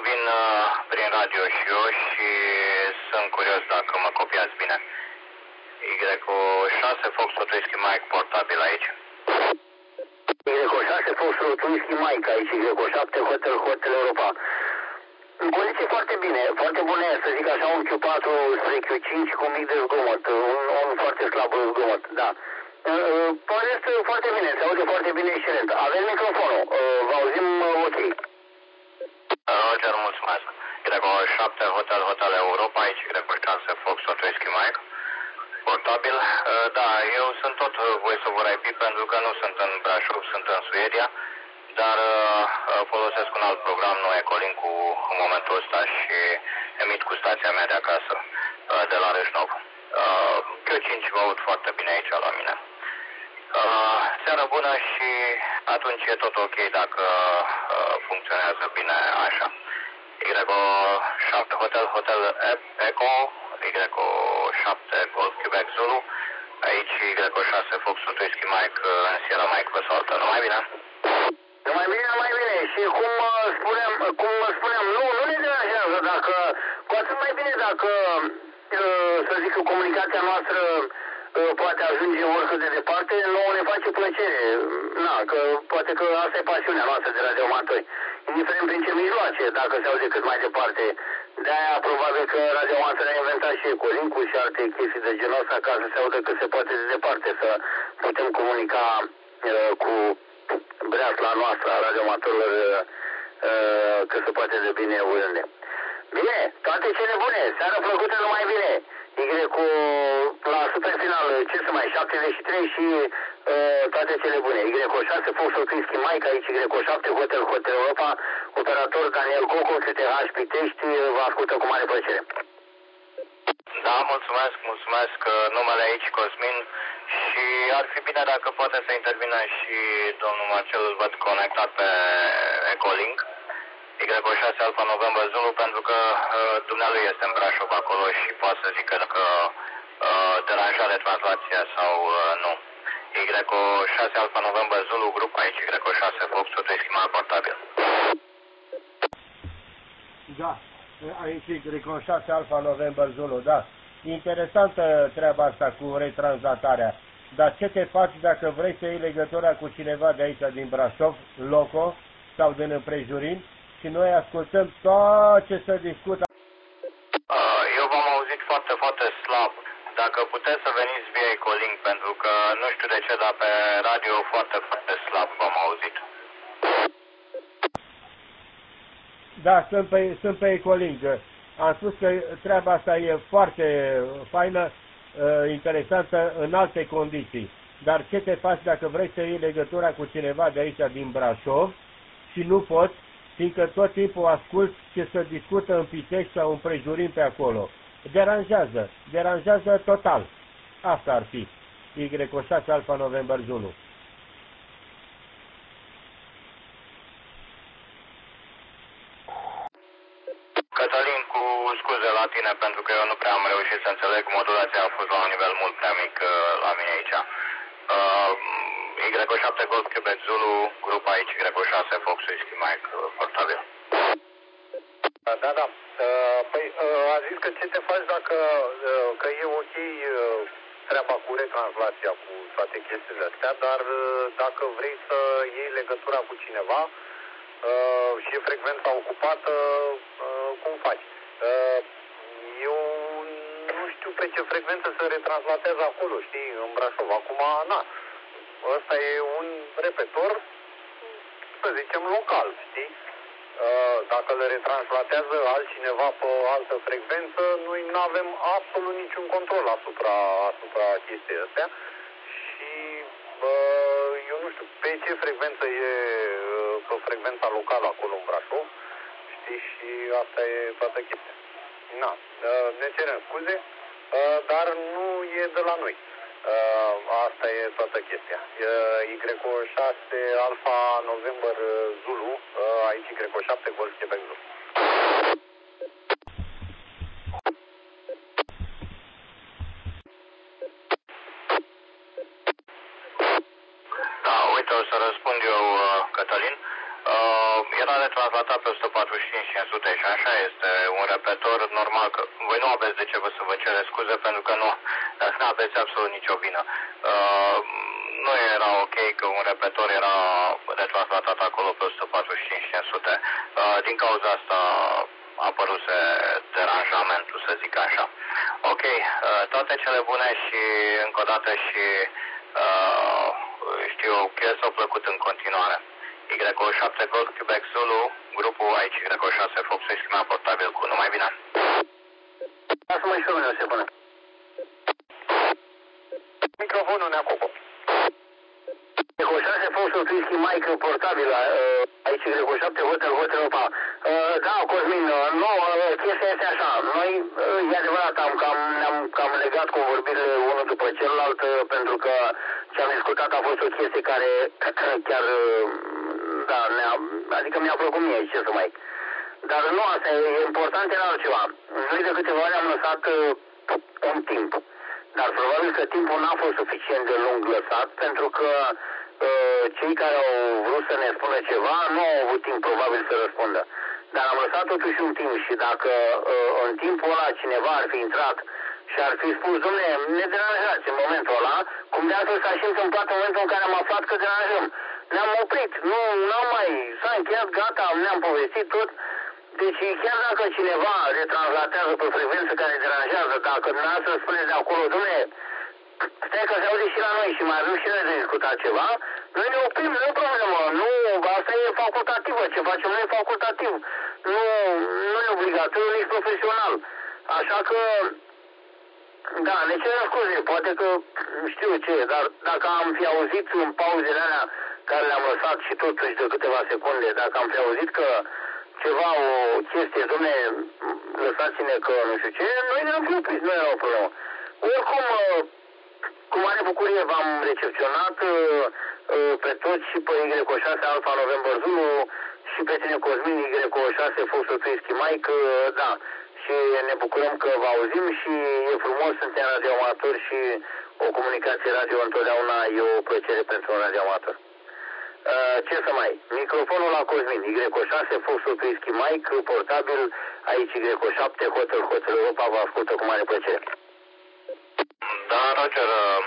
vin prin radio și eu și sunt curios dacă mă copiați bine. Y6 Foxtrot Whisky Mike portabil aici. Y6 Foxtrot Whisky Mike aici, Y7 Hotel Europa. În condiții foarte bine, foarte bune, să zic așa, un Q4 spre Q5 cu mic de zgomot, un foarte slab zgomot, da. Păresc foarte bine, se aude foarte bine, excelent. Avem microfonul, vă auzim ok. Roger, mulțumesc. Y7 Hotel Europa, aici Y6 Foxtrot Whisky Mike. Portabil. Da, eu sunt tot voice over IP pentru că nu sunt în Brașov, sunt în Suedia, dar folosesc un alt program, nu Ecolink în momentul ăsta și emit cu stația mea de acasă, de la Reșnov. Q5 vă aud foarte bine aici la mine. Seară bună și atunci e tot ok dacă funcționează bine așa. Y7 Hotel Echo, Y7 Golf Quebec Zulu, aici Y6 Foxtrot Whisky Mike în Sierra Mike vă saltă. Numai bine? Numai bine. Și cum spuneam, nu ne deranjează dacă, cu atât mai bine dacă, să zic, comunicația noastră poate ajunge oricât de departe, nouă ne face plăcere. Na, că poate că asta e pasiunea noastră de radioamatori. Indiferent prin ce mijloace, dacă se aude cât mai departe. De-aia probabil că radioamatorul a inventat și Ecolink-ul și alte chestii de genul ăsta ca să se audă cât se poate de departe, să putem comunica cu breasla noastră a radioamatorilor cât se poate de bine oriunde. Bine, toate cele bune, seară plăcută, numai bine. La super final, ce să mai, 73 și toate cele bune. Y6 Foxtrot Whisky Mike, aici Y7 Hotel Europa, operator Daniel Coco, CTH Pitești, vă ascultă cu mare plăcere. Da, mulțumesc, numele aici Cosmin și ar fi bine dacă poate să intervină și domnul Marcel, îl văd conectat pe Ecolink. Y6 Alfa November Zulu, pentru că dumnealui este în Brașov acolo și poate să zică că deranjează translația sau nu. Y6 Alfa November Zulu, grup aici, Y6 Foxtrot Whisky Mike portabil. Da, aici Y6 Alfa November Zulu, da. Interesantă treaba asta cu retranslatarea. Dar ce te faci dacă vrei să iei legătura cu cineva de aici din Brașov, loco sau din împrejurim, și noi ascultăm tot ce se discută? Eu v-am auzit foarte, foarte slab. Dacă puteți să veniți via Ecolink, pentru că nu știu de ce, dar pe radio foarte, foarte slab v-am auzit. Da, sunt pe Ecolink. Am spus că treaba asta e foarte faină, interesantă în alte condiții. Dar ce te faci dacă vrei să iei legătura cu cineva de aici din Brașov și nu poți, fiindcă tot timpul asculți ce se discută în Pitești sau împrejurim pe acolo. Deranjează total. Asta ar fi. Y6 Alfa November Zulu. Cătălin, cu scuze la tine, pentru că eu nu prea am reușit să înțeleg, modulația a fost la un nivel mult prea mic la mine aici. Y7 Golf Quebec Zulu, grup aici, Y6 Fox Whisky Mike, portabil. Da. Păi, a zis că ce te faci dacă că e ok treaba cu retranslația, cu toate chestiile astea, dar dacă vrei să iei legătura cu cineva și e frecvența ocupată, cum faci? Eu nu știu pe ce frecvență se retranslatează acolo, știi, în Brașov. Acum, ăsta e un repetor, să zicem, local, știi? Dacă le retranslatează altcineva pe altă frecvență, noi nu avem absolut niciun control asupra chestii astea și eu nu știu pe ce frecvență e pe frecvența locală acolo în Brașov, știi, și asta e toată chestia. Ne cerem scuze, dar nu e de la noi. Asta e toată chestia. Y6 Alfa November Zulu, aici Y7 Golf Quebec Zulu. Da, uite, o să răspund eu, Cătălin. era retransmitat pe 145-500 și așa este un repetor normal că voi nu aveți de ce să vă cere scuze pentru că nu aveți absolut nicio vină. Nu era ok că un repetor era retransmitat acolo pe 145-500. Din cauza asta a apărut deranjamentul, să zic așa. Ok, toate cele bune și încă o dată și știu că s-au plăcut în continuare. Y7 Gold Quebec Zulu, grupul aici Y6 Fox schema portabil cu numai bine. Lasă-mă și pe mine o secundă. Microfonul ne acopă. Y6 Fox schema portabilă, aici Y7 Hotel Europa. Da, Cosmin, nu, chestia este așa. Noi, e adevărat, ne-am cam legat cu vorbirile unul după celălalt, pentru că ce am discutat a fost o chestie care chiar, da, adică mi-a plăcut mie, ce să mai... Dar nu, asta e important, era altceva. Noi de câteva ori am lăsat un timp. Dar probabil că timpul n-a fost suficient de lung lăsat, pentru că cei care au vrut să ne spună ceva nu au avut timp probabil să răspundă. Dar am lăsat totuși un timp și dacă în timpul ăla cineva ar fi intrat și ar fi spus, dom'le, ne deranjați în momentul ăla, cum de altfel s-a și întâmplat în momentul în care am aflat că deranjăm. Ne-am oprit, s-a încheiat, gata, ne-am povestit tot. Deci chiar dacă cineva retranslatează pe frecvență care deranjează, dacă dumneavoastră spuneți de acolo, dom'le, stai că se aude și la noi și mai avem și noi de discutat ceva, noi ne oprim, nu e problemă, nu, asta e facultativă, ce facem noi e facultativ, nu e obligatoriu, nici profesional. Așa că, da, ne cerem scuze, poate că știu ce, dar dacă am fi auzit în pauzele alea care le-am lăsat și totuși de câteva secunde, dacă am fi auzit că ceva, o chestie, dom'le, lăsați-ne că nu știu ce, noi ne-am fi oprit, nu era o problemă. Oricum, cu mare bucurie v-am recepționat pe toți și pe Y6 Alfa November Zulu și pe tine Cosmin Y6 Foxul Whisky Mike, da. Și ne bucurăm că vă auzim și e frumos, suntem radioamatori și o comunicație radio întotdeauna e o plăcere pentru un radioamator. Ce să mai? Microfonul la Cosmin, Y6 Foxul Whisky Mike, portabil, aici Y7 Hotel Europa, vă ascultă cu mare plăcere. Da, Roger,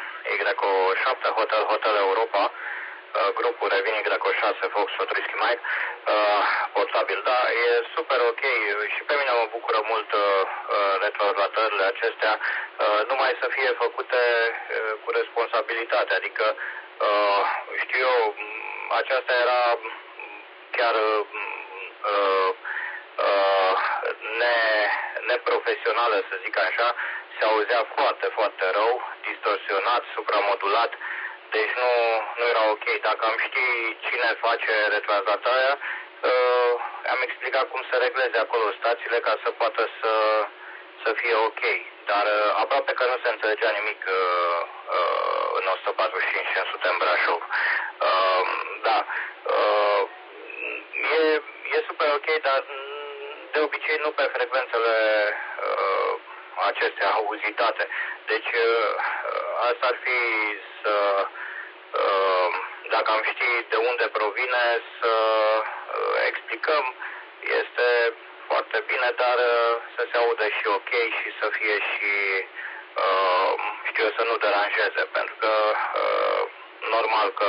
Y7 Hotel Europa, grupul revine Y6 Fox Whisky Mike, portabil, da, e super ok și pe mine mă bucură mult retranslatările acestea, numai să fie făcute cu responsabilitate, adică știu eu, aceasta era chiar neprofesională, să zic așa, se auzea foarte, foarte rău, distorsionat, supramodulat, deci nu era ok. Dacă am ști cine face retranslatarea, am explicat cum să regleze acolo stațiile ca să poată să fie ok. Dar aproape că nu se înțelegea nimic în 145-500 în Brașov. Da, e super ok, dar de obicei nu pe frecvențele acestea auzitate. Deci asta ar fi dacă am ști de unde provine, să explicăm, este foarte bine, dar să se audă și ok și să fie și, știu eu, să nu deranjeze, pentru că normal că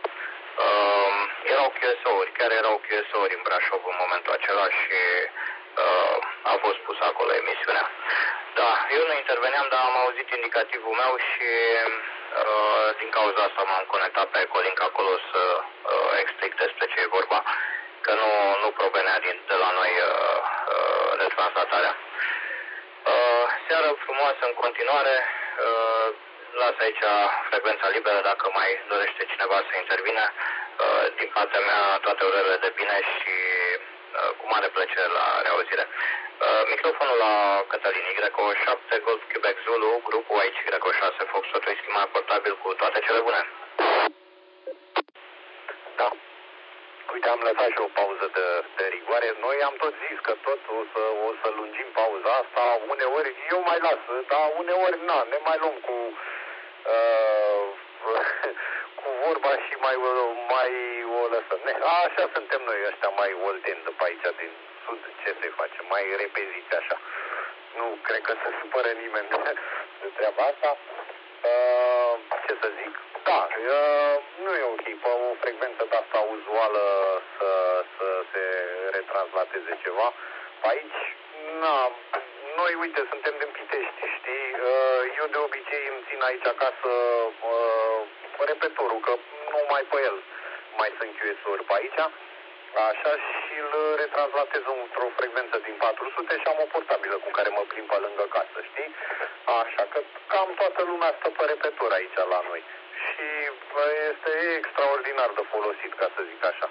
erau QSO-uri, chiar erau QSO-uri în Brașov în momentul acela și a fost pus acolo emisiunea. Da, eu nu interveneam, dar am auzit indicativul meu și din cauza asta m-am conectat pe Ecolink acolo să explic despre ce e vorba, că nu provenea de la noi retranslatarea. Seară frumoasă în continuare, las aici frecvența liberă dacă mai dorește cineva să intervine. Din partea mea toate urările de bine și cu mare plăcere la reauzire. Microfonul la Cătălin, Y7 Gold Quebec Zulu, grupul aici Y6 Fox Whisky mai portabil cu toate cele bune. Da. Uite, am lăsat și o pauză de rigoare. Noi am tot zis că tot o să lungim pauza asta. Uneori eu mai las, dar uneori ne mai luăm cu vorba și mai o lăsăm. Așa suntem noi ăștia mai olteni de pe aici din sud, ce să-i facem, mai repeziți așa. Nu cred că se supără nimeni de treaba asta. Ce să zic? Da, nu e ok pe o frecvență de asta uzuală să se retranslateze ceva. Aici, noi, uite, suntem din Pitești, știi? Eu de obicei îmi țin aici acasă repetorul, că numai pe el mai sunt QS-uri pe aici. Așa, și îl retranslatez într-o frecvență din 400 și am o portabilă cu care mă plimb pe lângă casă, știi? Așa, că cam toată lumea stă pe repetor aici la noi. Și este extraordinar de folosit, ca să zic așa.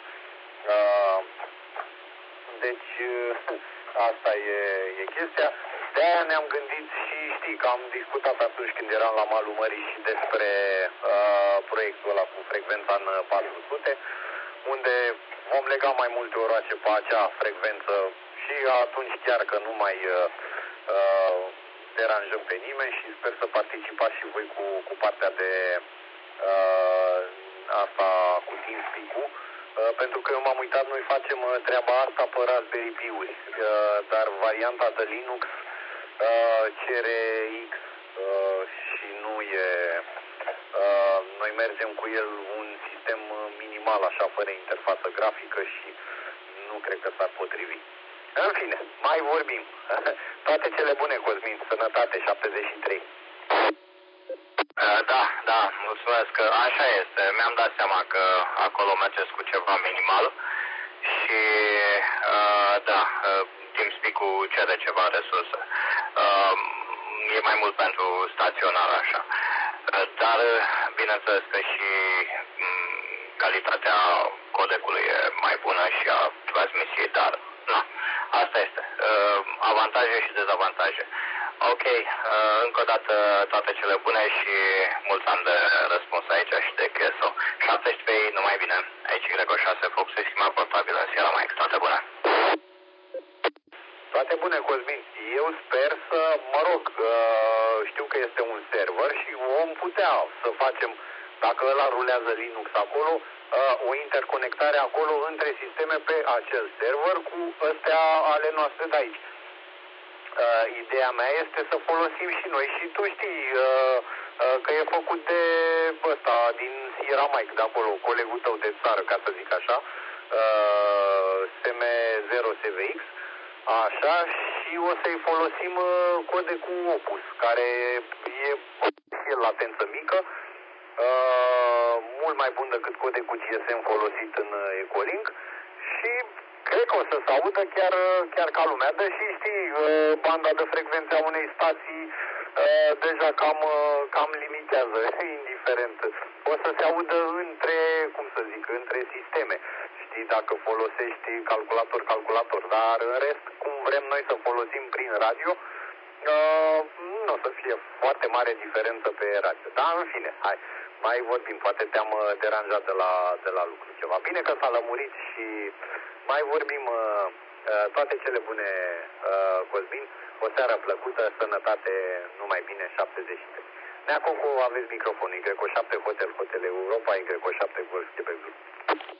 Deci, asta e chestia. De-aia ne-am gândit și știi că am discutat atunci când eram la malul mării și despre proiectul ăla cu frecvența în 400, unde vom lega mai multe orașe pe acea frecvență și atunci chiar că nu mai deranjăm pe nimeni și sper să participați și voi cu partea de asta cu TeamSpeak-ul. Pentru că eu m-am uitat, noi facem treaba asta pe Raspberry Pi-uri, dar varianta de Linux cere X și nu e... Noi mergem cu el un sistem minimal, așa, fără interfață grafică și nu cred că s-ar potrivi. În fine, mai vorbim. Toate cele bune, Cosmin, sănătate 73. Da, mulțumesc. Așa este. Mi-am dat seama că acolo mergeți cu ceva minimal și TeamSpeak-ul cere ceva resurse. E mai mult pentru staționar așa. Dar bineînțeles că și calitatea codecului e mai bună și a transmisiei, dar asta este. Avantaje și dezavantaje. Ok, încă o dată toate cele bune și mulți ani de răspuns aici și de QSO. 73, numai bine. Aici Greco 6 Fox, schimba portabilă în seara mai toate bune. Toate bune, Cosmin. Eu sper să, știu că este un server și vom putea să facem, dacă ăla rulează Linux acolo, o interconectare acolo între sisteme pe acel server cu astea ale noastre de aici. Ideea mea este să folosim și noi și tu știi că e făcut de ăsta din Sierra Mike de acolo, colegul tău de țară, ca să zic așa, SM0SVX, așa, și o să-i folosim codecul Opus, care e latență mică, mult mai bun decât codecul GSM folosit în Ecolink și cred că o să se audă chiar ca lumea, deși știi, banda de frecvențe a unei stații deja cam limitează, indiferent. O să se audă între sisteme. Știi, dacă folosești calculator, dar în rest, cum vrem noi să folosim prin radio, nu o să fie foarte mare diferență pe radio. Dar, în fine, hai, mai vorbim, poate te-am deranjat de la lucru ceva. Bine că s-a lămurit și mai vorbim. Toate cele bune, Cosmin, o seară plăcută, sănătate, numai bine, 73. Nea Coco, aveți microfonul, Y7 Hotel Europa, Y7 Golf, Quebec Blue.